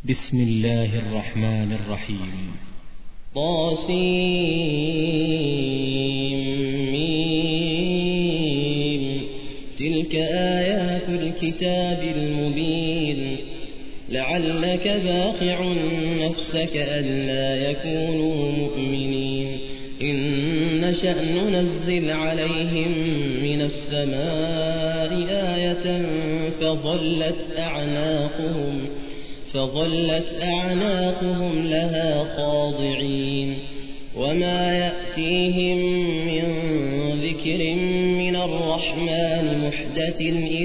بسم الله الرحمن الرحيم. طاسيم. تلك آيات الكتاب المبين. لعلك باخع نفسك ألا يكونوا مؤمنين. إن نشأ ننزل عليهم من السماء آية فظلت أعناقهم لها خاضعين. وما يأتيهم من ذكر من الرحمن محدث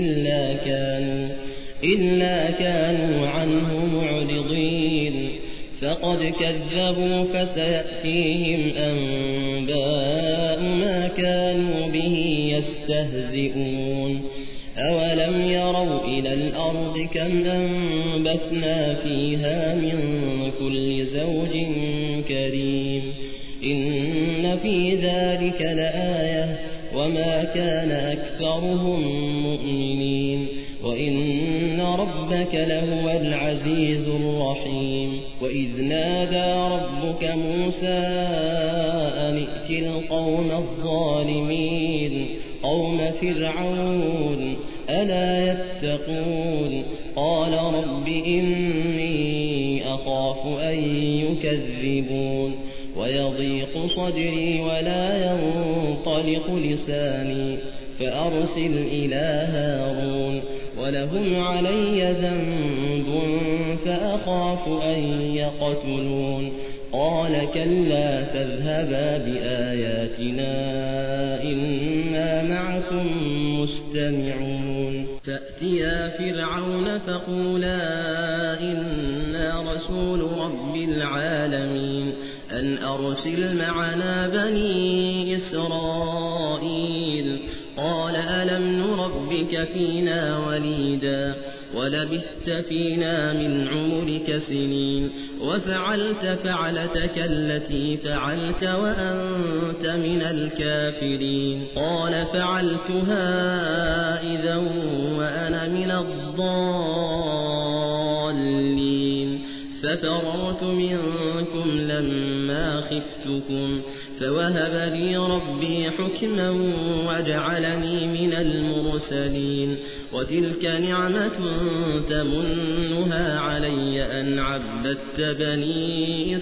إلا كانوا عنه معرضين. فقد كذبوا فسيأتيهم أنباء ما كانوا به يستهزئون. أولم يروا إلى الأرض كم أنبتنا فيها من كل زوج كريم. إن في ذلك لآية وما كان أكثرهم مؤمنين وإن ربك لهو العزيز الرحيم. وإذ نادى ربك موسى أن ائت القوم الظالمين قوم فرعون ألا يتقون. قال رب إني أخاف أن يكذبون ويضيق صدري ولا ينطلق لساني فأرسل إلى هارون ولهم علي ذنب فأخاف أن يقتلون. قال كلا فاذهبا بآياتنا إنا معكم مستمعون. فأتيا فرعون فقولا إنا رسول رب العالمين أن أرسل معنا بني إسرائيل. قال ألم نربك فينا وليدا ولبثت فينا من عمرك سنين وفعلت فعلتك التي فعلت وأنت من الكافرين. قال فعلتها إذا وأنا من الضالين. ففررت منكم لما خفتكم فوهب لي ربي حكما وجعلني من المرسلين. وتلك نعمة تمنها علي أن عبدت بني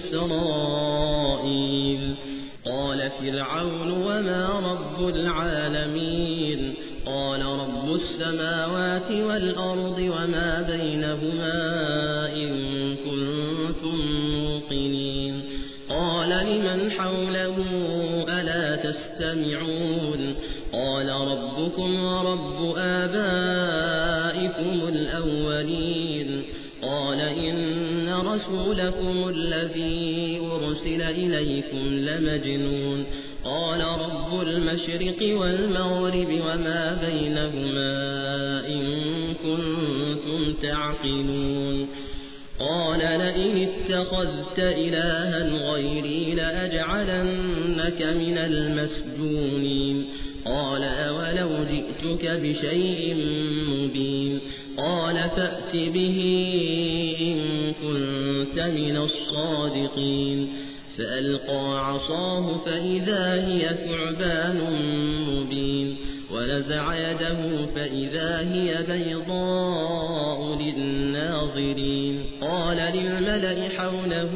إسرائيل. قال فرعون وما رب العالمين. قال رب السماوات والأرض وما بينهما إن كنتم موقنين. قال لمن حوله ألا تستمعون. قال ربكم ورب آبائكم الأولين. قال إن رسولكم الذي أرسل إليكم لمجنون. قال رب المشرق والمغرب وما بينهما إن كنتم تعقلون. قال لئن اتخذت إلها غيري لأجعلنك من المسجونين. قال أولو جئتك بشيء مبين. قال فأت به إن كنت من الصادقين. فألقى عصاه فإذا هي ثعبان مبين ونزع يده فإذا هي بيضاء للناظرين. قال للملأ حوله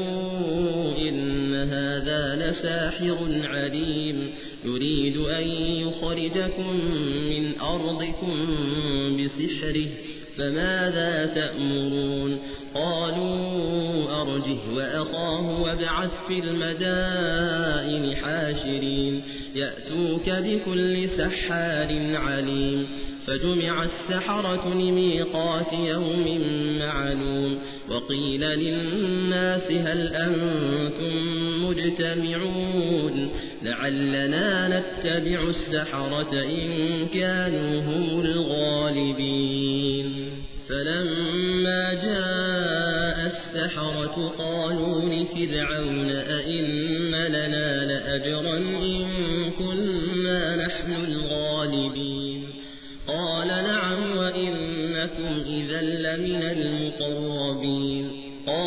إن هذا لساحر عليم يريد أن يخرجكم من أرضكم بسحره فماذا تأمرون. قالوا أرجه وأخاه وابعث في المدائن حاشرين يأتوك بكل سحار عليم. فجمع السحرة لميقات يوم معلوم. وقيل للناس هل أنتم مجتمعون لعلنا نتبع السحرة إن كانوا هم الغالبين. فلما جاء السحرة قالوا لفرعون أئن لنا لأجرا إن كنا نحن الغالبين. قال نعم وإنكم إذا لمن المقربين.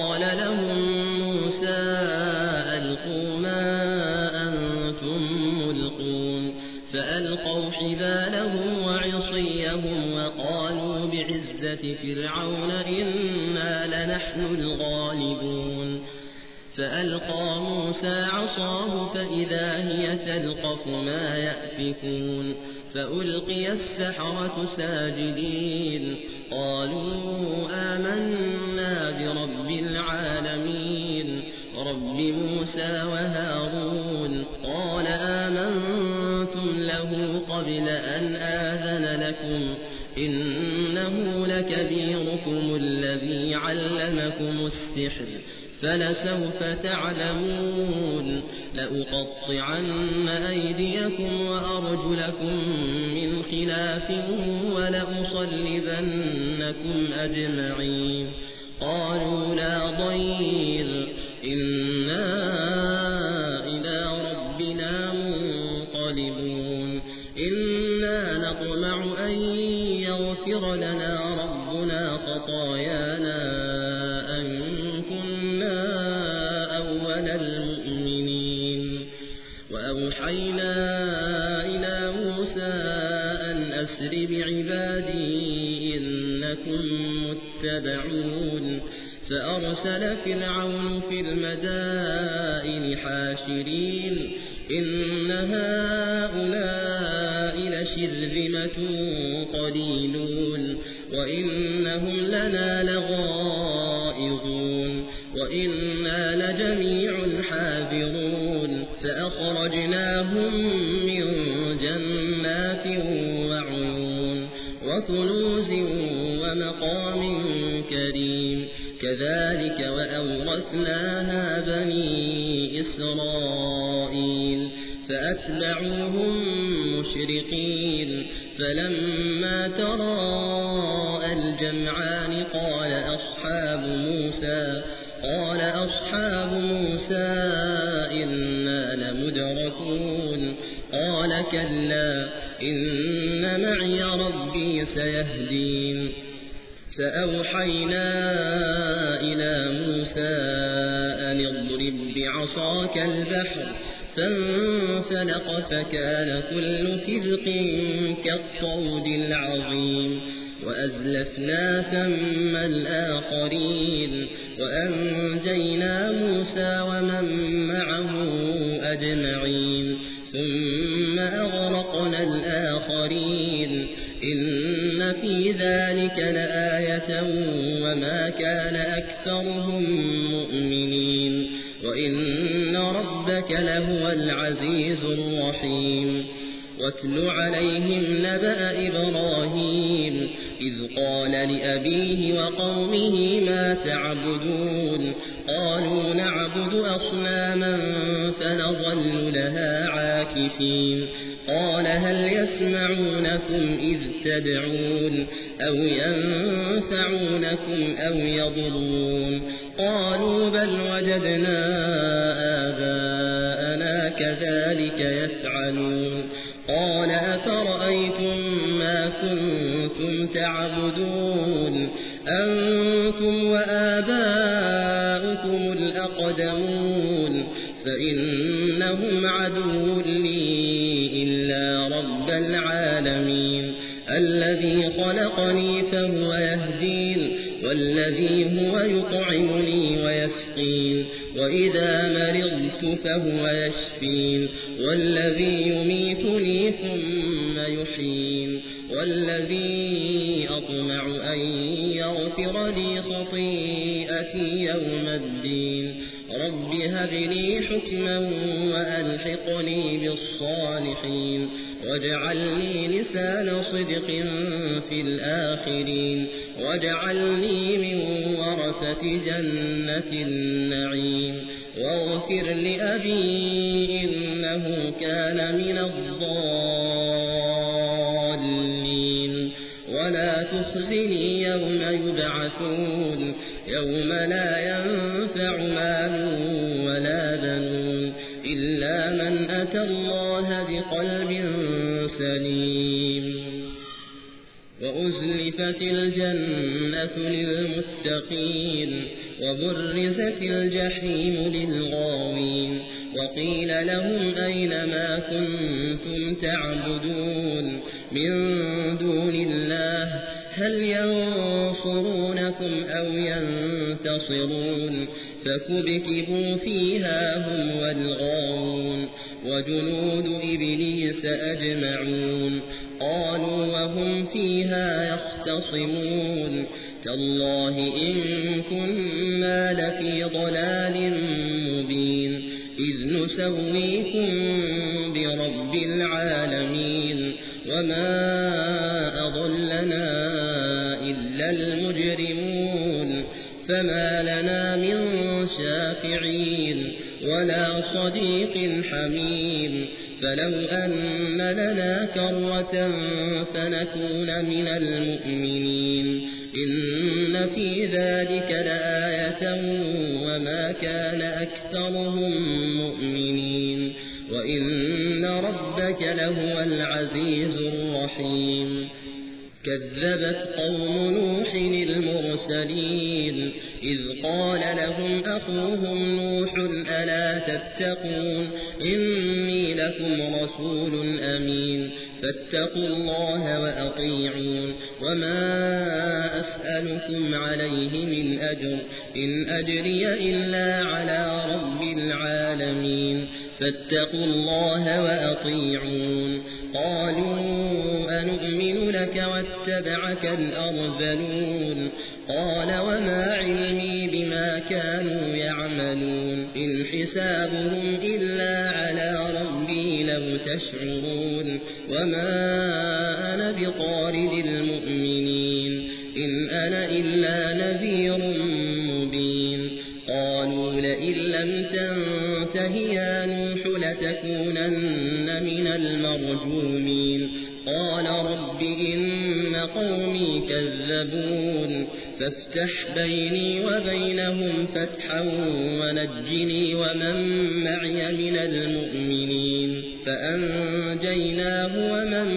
بعزة فرعون إنا لنحن الغالبون فألقى موسى عصاه فإذا هي تلقف ما يأفكون فألقي السحرة ساجدين قالوا آمنا برب العالمين رب موسى وهارون قال آمنتم له قبل أن آذن لكم إنه لكبيركم الذي علمكم السحر فلسوف تعلمون لأقطعن أيديكم وأرجلكم من خلاف ولأصلبنكم أجمعين قالوا لا ضير إنا إلى ربنا منقلبون إنا نطمع أن يغفر لنا ربنا خطايانا أن كنا أول المؤمنين وأوحينا إلى موسى أن أسر بعبادي إنكم متبعون فأرسل فرعون في المدائن حاشرين إن هؤلاء لشرذمة قليلون وإنهم لنا لغائظون وإنا لجميع حاذرون فأخرجناهم من جنات وعيون وكنوز ومقام كريم كذلك وأورثناها بني إسرائيل فأتبعوهم مشرقين فلما تراءى الجمعان قال أصحاب موسى إنا لمدركون قال كلا إن معي ربي سيهدين فأوحينا إلى موسى أن اضرب بعصاك البحر فانفلق فكان كل فرق كالطود العظيم وأزلفنا ثم الآخرين وأنجينا موسى ومن معه أجمعين ثم أغرقنا الآخرين إن في ذلك لآية وما كان أكثرهم مؤمنين وإن ربك لهو العزيز الرحيم واتل عليهم نبأ إبراهيم إذ قال لأبيه وقومه ما تعبدون قالوا نعبد أصناما فنظل لها عاكفين قال هل يسمعونكم إذ تدعون أو ينفعونكم أو يضرون قالوا بل وجدنا آباءنا كذلك يفعلون قال أفرأيتم ما كنتم تعبدون أنتم وآباؤكم الأقدمون فإنهم عدو لي إلا رب العالمين الذي خلقني فهو يهدين والذي هو يطعمني ويسقين وإذا مرضت فهو يشفين والذي يميتني ثم يحيين والذي أطمع أن يغفر لي خطيئتي يوم الدين رب هب لي حكما وألحقني بالصالحين واجعلني لسان صدق في الآخرين واجعلني من ورثة جنة النعيم واغفر لأبي إنه كان من الضالين ولا تخزني يوم يبعثون يوم لا ينفع مال ولا بنون إلا من أتى الله بقلب سليم وأزلفت الجنة للمتقين وبرزت الجحيم للغاوين وقيل لهم أين ما كنتم تعبدون من دون الله هل ينصرونكم أو ينتصرون فكبكبوا فيها هم والغاوون وجنود إبليس أجمعون قالوا وهم فيها يختصمون تالله إن كنا لفي ضلال مبين إذ نسويكم برب العالمين وما أضلنا إلا المجرمون فما لنا من شافعين ولا صديق حميم فلو أن لنا كرة فنكون من المؤمنين إن في ذلك لآية وما كان أكثرهم مؤمنين وإن ربك لهو العزيز الرحيم كذبت قوم نوح المرسلين إذ قال لهم أخوهم نوح ألا تتقون إني لكم رسول أمين فاتقوا الله وأطيعون وما أسألكم عليه من أجر إن أجري إلا على رب العالمين فاتقوا الله وأطيعون قالوا أنؤمن لك واتبعك الأرذلون قال وما علمي بما كانوا يعملون إن حسابهم إلا على ربي لو تشعرون وما أنا بطارد المؤمنين إن أنا إلا نذير مبين قالوا لئن لم تنته يا نوح لتكونن من المرجومين قال رب إن قومي كذبون فافتح بيني وبينهم فتحا ونجني ومن معي من المؤمنين فأنجيناه ومن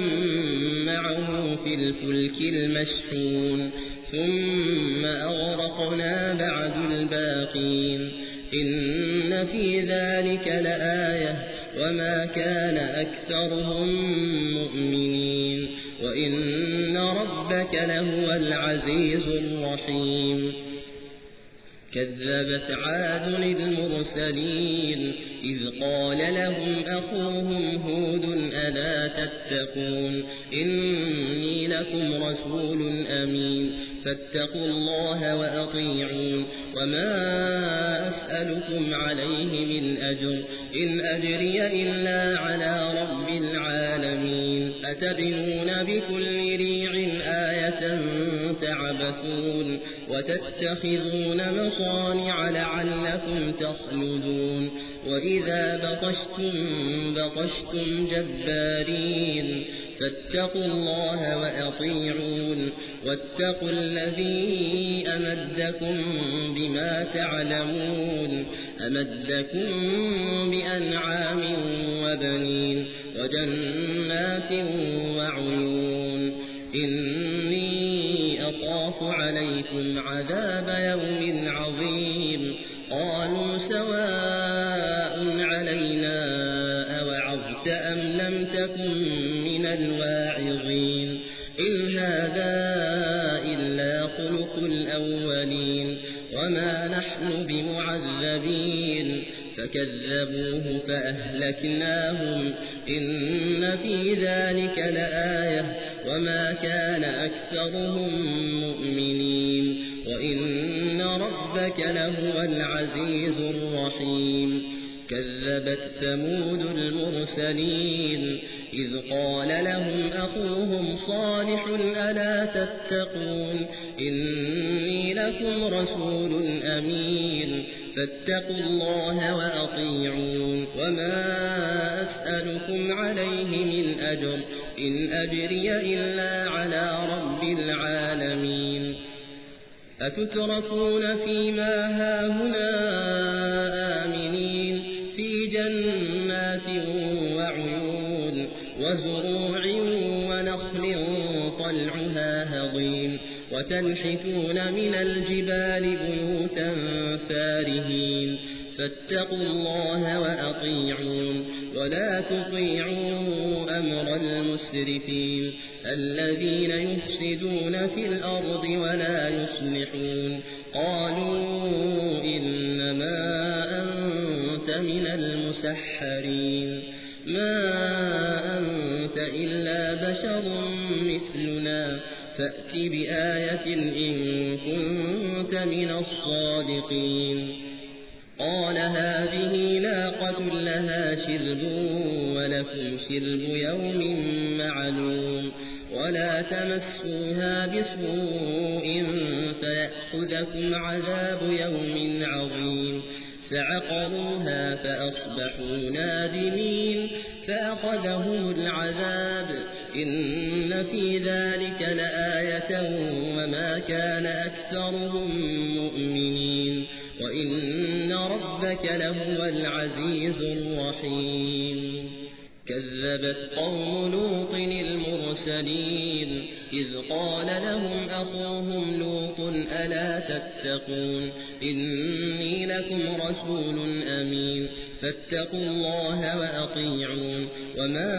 معه في الفلك المشحون ثم أغرقنا بعد الباقين إن في ذلك لآية وما كان أكثرهم مؤمنين وإن ربك لهو العزيز الرحيم كذبت عاد المرسلين إذ قال لهم أخوهم هود ألا تتقون إني لكم رسول أمين فاتقوا الله وأطيعون وما أسألكم عليه من أجر إن أجري إلا على رب العالمين أتبنون بكل ريع آية تعبثون وتتخذون مصانع لعلكم تصلدون وإذا بطشتم جبارين فاتقوا الله وأطيعون واتقوا الذي أمدكم بما تعلمون أمدكم بأنعام وبنين وجنات وعيون إني أخاف عليكم عذاب يوم عظيم قالوا سواء علينا أوعظت أم لم تكن من الواعظين إن هذا إلا خلق الأولين وما نحن بمعذبين فكذبوه فأهلكناهم إن في ذلك لآية وما كان أكثرهم مؤمنين وإن ربك لهو العزيز الرحيم كذبت ثمود المرسلين إذ قال لهم أخوهم صالح ألا تتقون إني لكم رسول أمين فاتقوا الله وأطيعون وما أسألكم عليه من أجر إن أجري إلا على رب العالمين أتتركون فيما هاهنا آمنين في جنات وعيون وزروع ونخل طلعها هضيم وتنحتون من الجبال بيوتا فارهين فاتقوا الله وأطيعون ولا تطيعوا أمر المسرفين الذين يفسدون في الأرض ولا يصلحون قالوا إنما أنت من المسحرين ما أنت إلا بشر مثلنا فأت بآية إن كنت من الصادقين قال هذه ناقة لها شرب ولكم شرب يوم معلوم ولا تمسوها بسوء فيأخذكم عذاب يوم عظيم فعقروها فأصبحوا نادمين فأخذهم العذاب إن في ذلك لآية وما كان أكثرهم مؤمنين وإن ربك لهو العزيز الرحيم كذبت قوم لوط المرسلين إذ قال لهم أخوهم لوط ألا تتقون إني لكم رسول أمين فاتقوا الله وأطيعون وما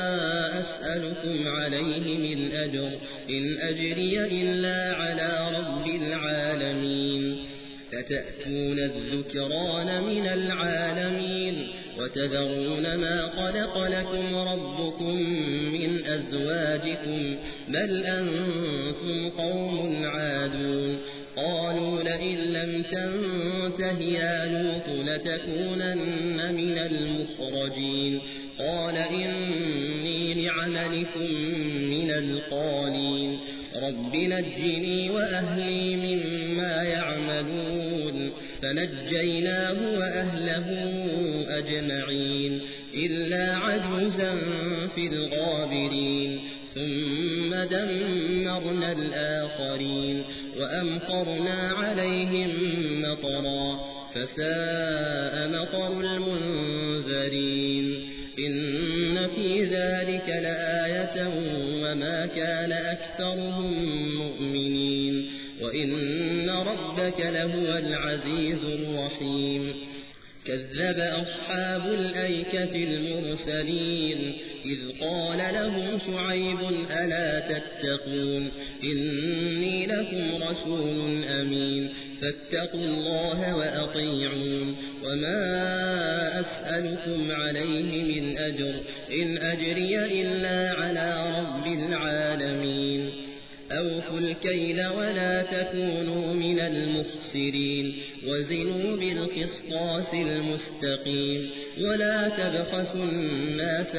أسألكم عليه من أجر إن أجري إلا على رب العالمين أتأتون الذكران من العالمين وتذرون ما خلق لكم ربكم من أزواجكم بل أنتم قوم عادون قالوا لئن لم تنته يا لوط لتكونن من المخرجين قال إني لعملكم من القالين رب نجني وأهلي مما يعملون فنجيناه وأهله أجمعين إلا عجوزا في الغابرين ثم دمرنا الآخرين وأمطرنا عليهم مطرا فساء مطر المنذرين إن في ذلك لآية وما كان أكثرهم مؤمنين وإن ربك لهو العزيز الرحيم كذب أصحاب الأيكة المرسلين إذ قال لهم شعيب ألا تتقون إني لكم رسول أمين فاتقوا الله وأطيعون وما أسألكم عليه من أجر إن أجري إلا على رب العالمين أوفوا الكيل ولا تكونوا من المخسرين وزنوا بالقسطاس المستقيم ولا تبخسوا الناس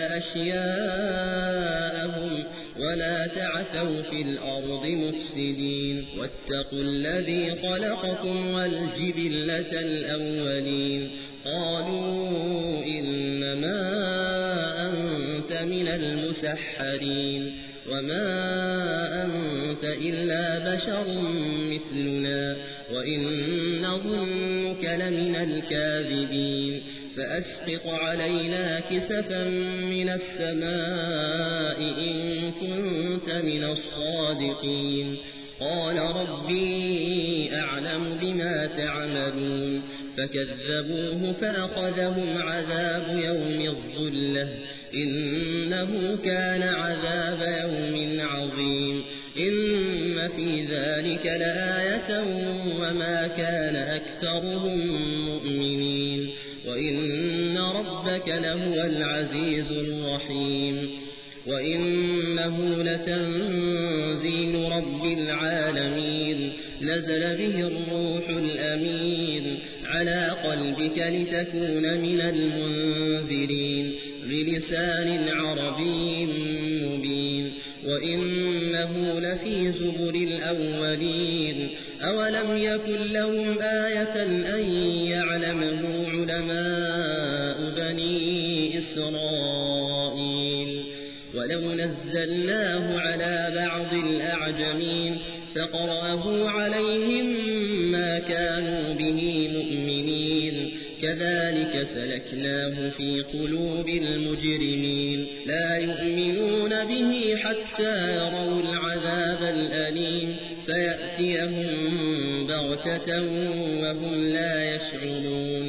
أشياءهم ولا تعثوا في الأرض مفسدين واتقوا الذي خلقكم والجبلة الأولين قالوا إنما أنت من المسحرين وما أنت إلا بشر مثلنا وإن نظنك لمن الكاذبين فأسقط علينا كسفا من السماء إن كنت من الصادقين قال ربي أعلم بما تعملون فكذبوه فأخذهم عذاب يوم الظلة إنه كان عذاب يوم عظيم إن في ذلك لآية وما كان أكثرهم مؤمنين وإن ربك لهو العزيز الرحيم وإنه لتنزيل رب العالمين نزل به الروح الأمين على قلبك لتكون من المنذرين بلسان عربي مبين وإنه لفي زبر الأولين أولم يكن لهم آية أن يعلمه علماء بني إسرائيل ولو نزلناه على بعض الأعجمين فقرأه عليهم ما كانوا به مؤمنين كذلك سلكناه في قلوب المجرمين لا يؤمنون به حتى يروا العذاب الأليم فيأتيهم بغتة وهم لا يشعرون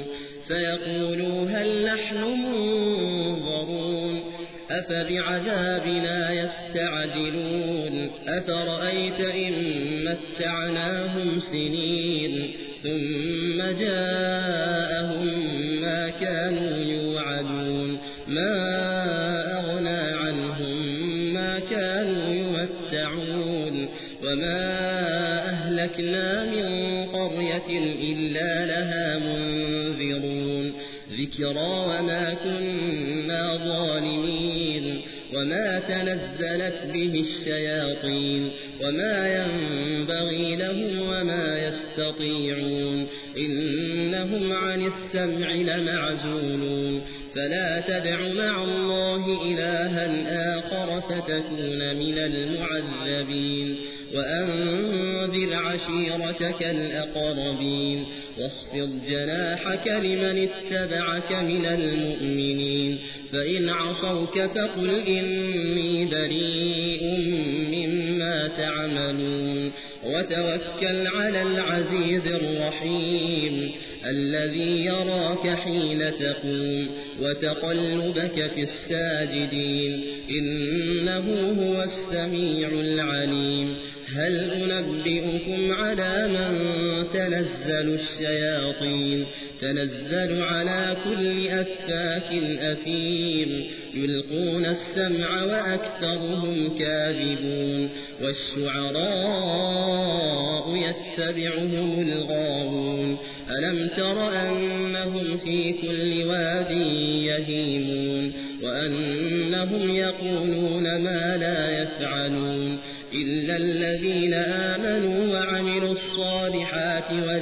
فيقولوا هل نحن منظرون أفبعذابنا يستعجلون أفرأيت إن متعناهم سنين ثم جاءهم ما كانوا يوعدون ما أغنى عنهم ما كانوا يمتعون وما أهلكنا من قرية إلا لها منذرون ذكرى وما كنا ظالمين وما تنزلت به الشياطين وما ينبغي لهم وما يستطيعون إنهم عن السمع لمعزولون فلا تدع مع الله إلها آخر فتكون من المعذبين وأنذر عشيرتك الأقربين واخفض جناحك لمن اتبعك من المؤمنين فإن عصوك فقل إني بريء مما تعملون وتوكل على العزيز الرحيم الذي يراك حين تقوم وتقلبك في الساجدين إنه هو السميع العليم هل أنبئكم على من تنزل الشياطين تنزل على كل أفاك أثيم يلقون السمع وأكثرهم كاذبون والشعراء يتبعهم الغاوون ألم تر أنهم في كل واد يهيمون وأنهم يقولون ما لا يفعلون إلا الذين آمنوا وعملوا الصالحات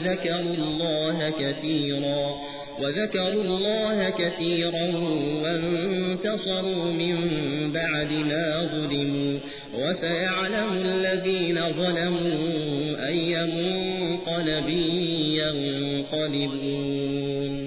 وذكروا الله كثيرا وانتصروا من بعد ما ظلموا وسيعلم الذين ظلموا أي منقلب ينقلبون.